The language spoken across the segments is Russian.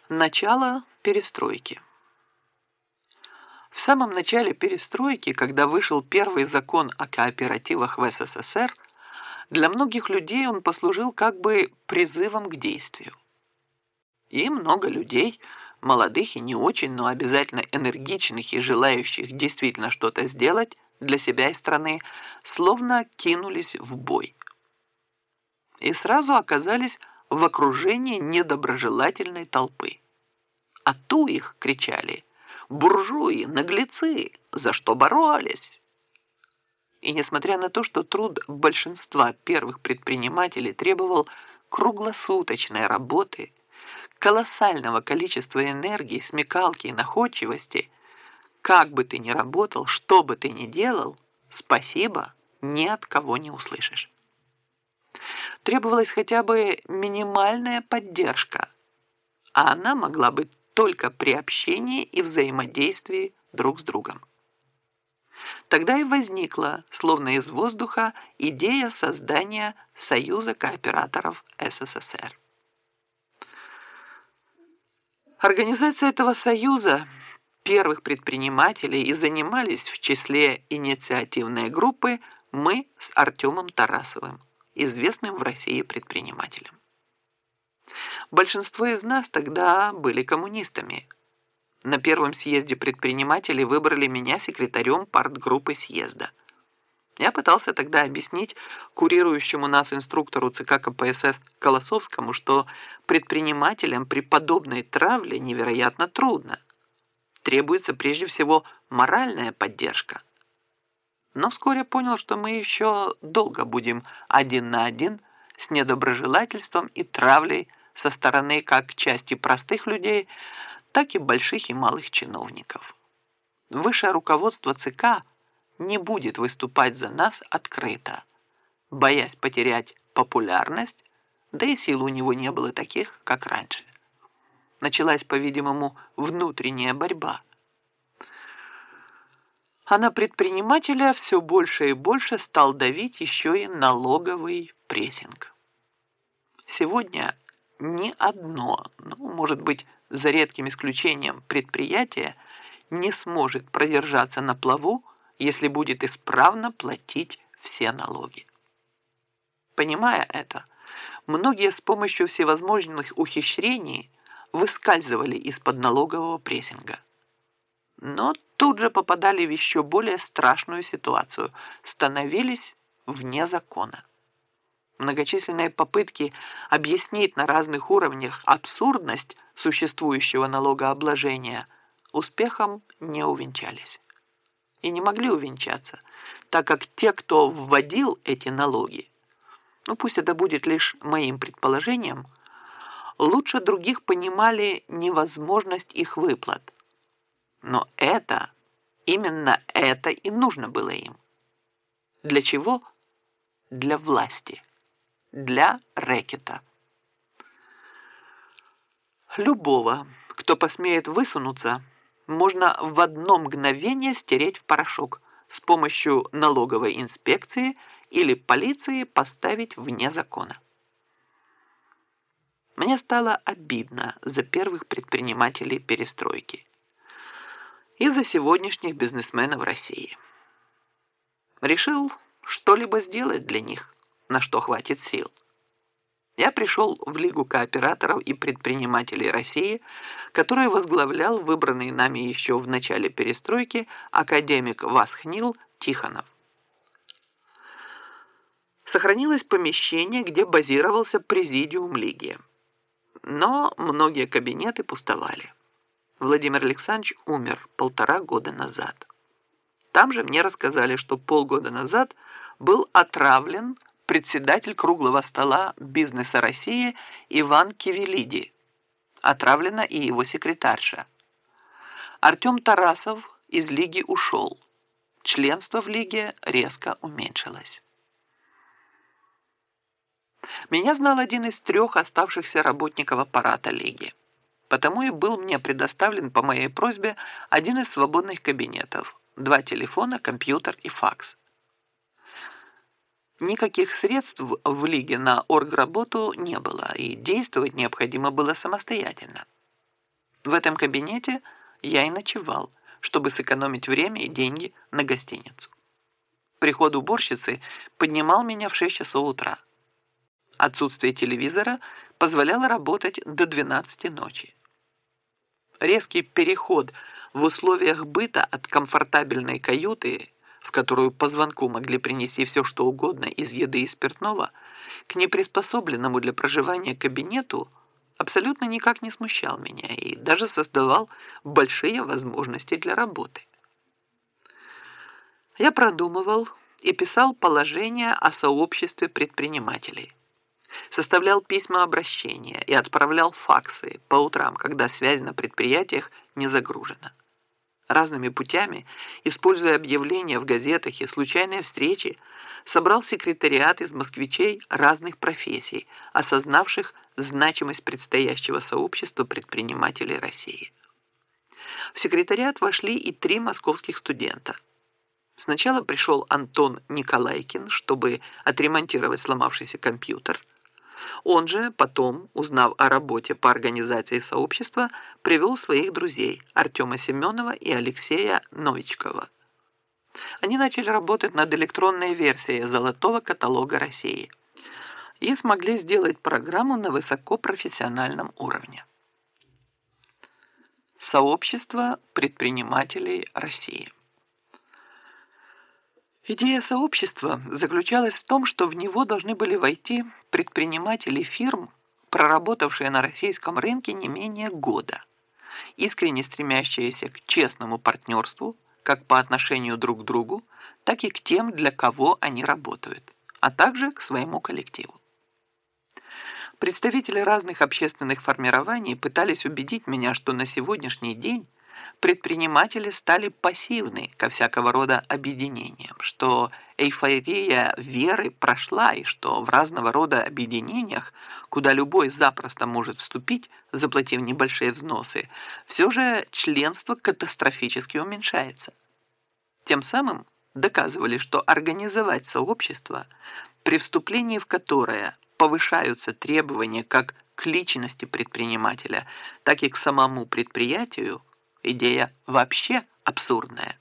Начало перестройки. В самом начале перестройки, когда вышел первый закон о кооперативах в СССР, для многих людей он послужил как бы призывом к действию. И много людей, молодых и не очень, но обязательно энергичных и желающих действительно что-то сделать для себя и страны, словно кинулись в бой. И сразу оказались в окружении недоброжелательной толпы. «А ту их!» — кричали. «Буржуи, наглецы! За что боролись?» И несмотря на то, что труд большинства первых предпринимателей требовал круглосуточной работы, колоссального количества энергии, смекалки и находчивости, как бы ты ни работал, что бы ты ни делал, спасибо ни от кого не услышишь. Требовалась хотя бы минимальная поддержка, а она могла быть только при общении и взаимодействии друг с другом. Тогда и возникла, словно из воздуха, идея создания Союза кооператоров СССР. Организация этого союза первых предпринимателей и занимались в числе инициативной группы мы с Артемом Тарасовым, известным в России предпринимателем. Большинство из нас тогда были коммунистами. На первом съезде предпринимателей выбрали меня секретарем партгруппы съезда. Я пытался тогда объяснить курирующему нас инструктору ЦК КПСС Колосовскому, что предпринимателям при подобной травле невероятно трудно. Требуется прежде всего моральная поддержка. Но вскоре понял, что мы еще долго будем один на один с недоброжелательством и травлей со стороны как части простых людей, так и больших и малых чиновников. Высшее руководство ЦК не будет выступать за нас открыто, боясь потерять популярность, да и сил у него не было таких, как раньше. Началась, по-видимому, внутренняя борьба. А на предпринимателя все больше и больше стал давить еще и налоговый прессинг. Сегодня ни одно, может быть, за редким исключением, предприятие не сможет продержаться на плаву, если будет исправно платить все налоги. Понимая это, многие с помощью всевозможных ухищрений выскальзывали из-под налогового прессинга. Но тут же попадали в еще более страшную ситуацию, становились вне закона. Многочисленные попытки объяснить на разных уровнях абсурдность существующего налогообложения успехом не увенчались. И не могли увенчаться, так как те, кто вводил эти налоги, пусть это будет лишь моим предположением, лучше других понимали невозможность их выплат. Но именно это и нужно было им. Для чего? Для власти. Для рэкета. Любого, кто посмеет высунуться, можно в одно мгновение стереть в порошок, с помощью налоговой инспекции или полиции поставить вне закона. Мне стало обидно за первых предпринимателей перестройки и за сегодняшних бизнесменов России. Решил что-либо сделать для них, на что хватит сил. Я пришел в Лигу кооператоров и предпринимателей России, которую возглавлял выбранный нами еще в начале перестройки академик Васхнил Тихонов. Сохранилось помещение, где базировался президиум Лиги. Но многие кабинеты пустовали. Владимир Александрович умер 1,5 года назад. Там же мне рассказали, что полгода назад был отравлен председатель круглого стола бизнеса России Иван Кивелиди. Отравлена и его секретарша. Артем Тарасов из Лиги ушел. Членство в Лиге резко уменьшилось. Меня знал один из 3 оставшихся работников аппарата Лиги. Потому и был мне предоставлен по моей просьбе один из свободных кабинетов, 2 телефона, компьютер и факс. Никаких средств в Лиге на оргработу не было, и действовать необходимо было самостоятельно. В этом кабинете я и ночевал, чтобы сэкономить время и деньги на гостиницу. Приход уборщицы поднимал меня в 6 часов утра. Отсутствие телевизора позволяло работать до 12 ночи. Резкий переход в условиях быта от комфортабельной каюты, в которую по звонку могли принести все, что угодно из еды и спиртного, к неприспособленному для проживания кабинету абсолютно никак не смущал меня и даже создавал большие возможности для работы. Я продумывал и писал положение о сообществе предпринимателей. Составлял письма обращения и отправлял факсы по утрам, когда связь на предприятиях не загружена. Разными путями, используя объявления в газетах и случайные встречи, собрал секретариат из москвичей разных профессий, осознавших значимость предстоящего сообщества предпринимателей России. В секретариат вошли и 3 московских студента. Сначала пришел Антон Николайкин, чтобы отремонтировать сломавшийся компьютер. Он же потом, узнав о работе по организации сообщества, привел своих друзей Артема Семенова и Алексея Новичкова. Они начали работать над электронной версией золотого каталога России и смогли сделать программу на высокопрофессиональном уровне. Сообщество предпринимателей России. Идея сообщества заключалась в том, что в него должны были войти предприниматели фирм, проработавшие на российском рынке не менее года, искренне стремящиеся к честному партнерству как по отношению друг к другу, так и к тем, для кого они работают, а также к своему коллективу. Представители разных общественных формирований пытались убедить меня, что на сегодняшний день предприниматели стали пассивны ко всякого рода объединениям, что эйфория веры прошла и что в разного рода объединениях, куда любой запросто может вступить, заплатив небольшие взносы, все же членство катастрофически уменьшается. Тем самым доказывали, что организовать сообщество, при вступлении в которое повышаются требования как к личности предпринимателя, так и к самому предприятию, идея вообще абсурдная.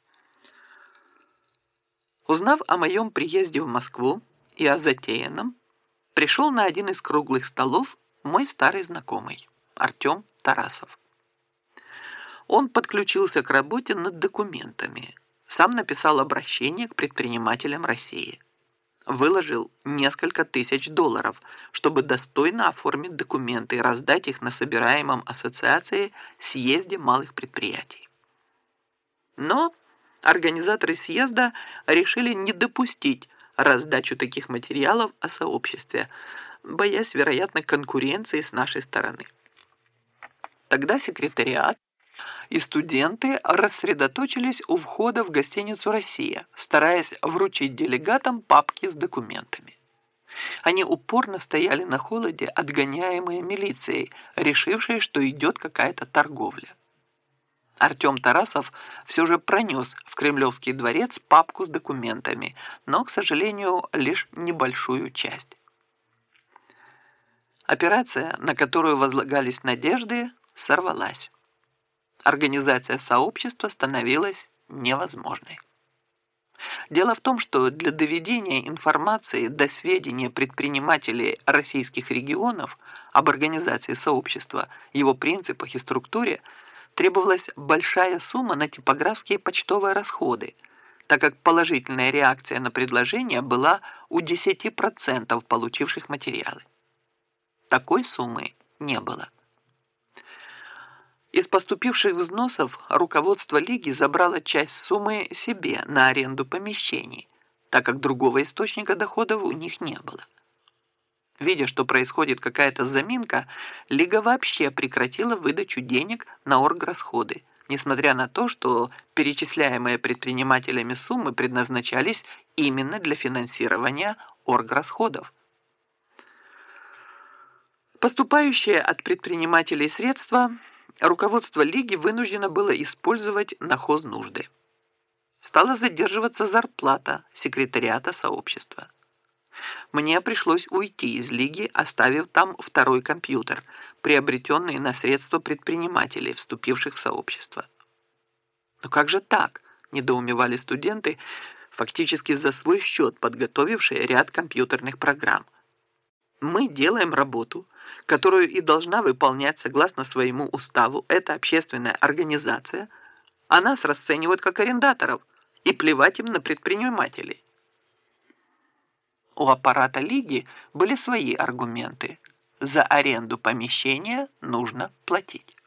Узнав о моем приезде в Москву и о затеянном, пришел на один из круглых столов мой старый знакомый Артем Тарасов. Он подключился к работе над документами, сам написал обращение к предпринимателям России, выложил несколько тысяч долларов, чтобы достойно оформить документы и раздать их на собираемом ассоциации съезде малых предприятий. Но организаторы съезда решили не допустить раздачу таких материалов о сообществе, боясь, вероятно, конкуренции с нашей стороны. Тогда секретариат и студенты рассредоточились у входа в гостиницу «Россия», стараясь вручить делегатам папки с документами. Они упорно стояли на холоде, отгоняемые милицией, решившей, что идет какая-то торговля. Артем Тарасов все же пронес в Кремлевский дворец папку с документами, но, к сожалению, лишь небольшую часть. Операция, на которую возлагались надежды, сорвалась. Организация сообщества становилась невозможной. Дело в том, что для доведения информации до сведения предпринимателей российских регионов об организации сообщества, его принципах и структуре требовалась большая сумма на типографские почтовые расходы, так как положительная реакция на предложение была у 10% получивших материалы. Такой суммы не было. Из поступивших взносов руководство Лиги забрало часть суммы себе на аренду помещений, так как другого источника доходов у них не было. Видя, что происходит какая-то заминка, Лига вообще прекратила выдачу денег на орграсходы, несмотря на то, что перечисляемые предпринимателями суммы предназначались именно для финансирования орграсходов. Поступающие от предпринимателей средства руководство Лиги вынуждено было использовать на хознужды. Стала задерживаться зарплата секретариата сообщества. Мне пришлось уйти из лиги, оставив там второй компьютер, приобретенный на средства предпринимателей, вступивших в сообщество. «Но как же так?» – недоумевали студенты, фактически за свой счет подготовившие ряд компьютерных программ. «Мы делаем работу, которую и должна выполнять согласно своему уставу эта общественная организация, а нас расценивают как арендаторов, и плевать им на предпринимателей». У аппарата лиги были свои аргументы. За аренду помещения нужно платить.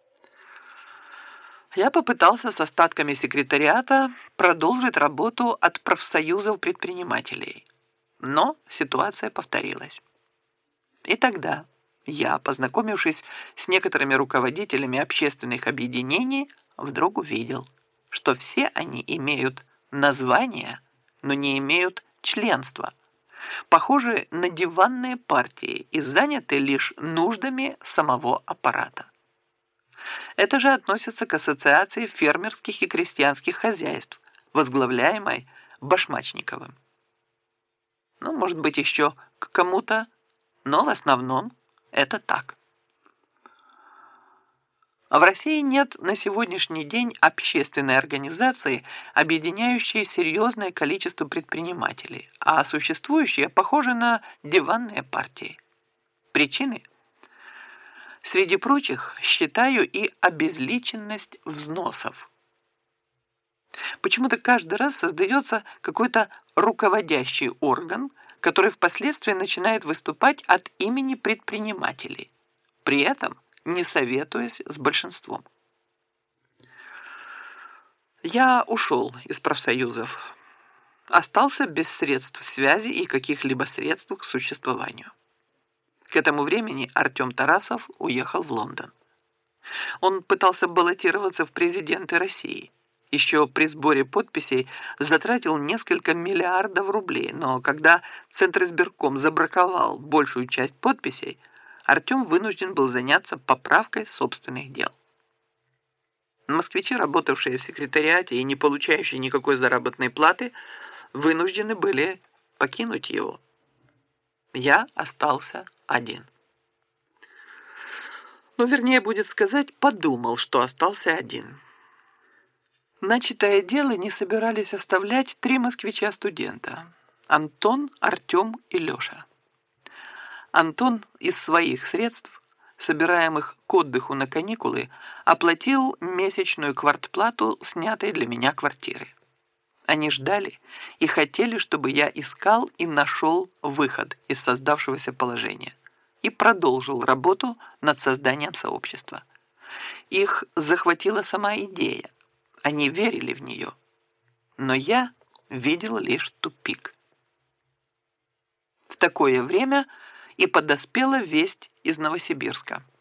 Я попытался с остатками секретариата продолжить работу от профсоюзов предпринимателей. Но ситуация повторилась. И тогда я, познакомившись с некоторыми руководителями общественных объединений, вдруг увидел, что все они имеют название, но не имеют членства, похожи на диванные партии и заняты лишь нуждами самого аппарата. Это же относится к ассоциации фермерских и крестьянских хозяйств, возглавляемой Башмачниковым. Ну, может быть, еще к кому-то, но в основном это так. В России нет на сегодняшний день общественной организации, объединяющей серьезное количество предпринимателей, а существующие похожи на диванные партии. Причины? Среди прочих считаю и обезличенность взносов. Почему-то каждый раз создается какой-то руководящий орган, который впоследствии начинает выступать от имени предпринимателей, при этом не советуясь с большинством. Я ушел из профсоюзов, остался без средств связи и каких-либо средств к существованию. К этому времени Артем Тарасов уехал в Лондон. Он пытался баллотироваться в президенты России. Еще при сборе подписей затратил несколько миллиардов рублей, но когда Центризбирком забраковал большую часть подписей, Артем вынужден был заняться поправкой собственных дел. Москвичи, работавшие в секретариате и не получающие никакой заработной платы, вынуждены были покинуть его. Я остался один. Ну, вернее, будет сказать, подумал, что остался один. Начатое дело не собирались оставлять 3 москвича-студента: Антон, Артем и Леша. Антон из своих средств, собираемых к отдыху на каникулы, оплатил месячную квартплату снятой для меня квартиры. Они ждали и хотели, чтобы я искал и нашел выход из создавшегося положения и продолжил работу над созданием сообщества. Их захватила сама идея. Они верили в нее. Но я видел лишь тупик. В такое время и подоспела весть из Новосибирска.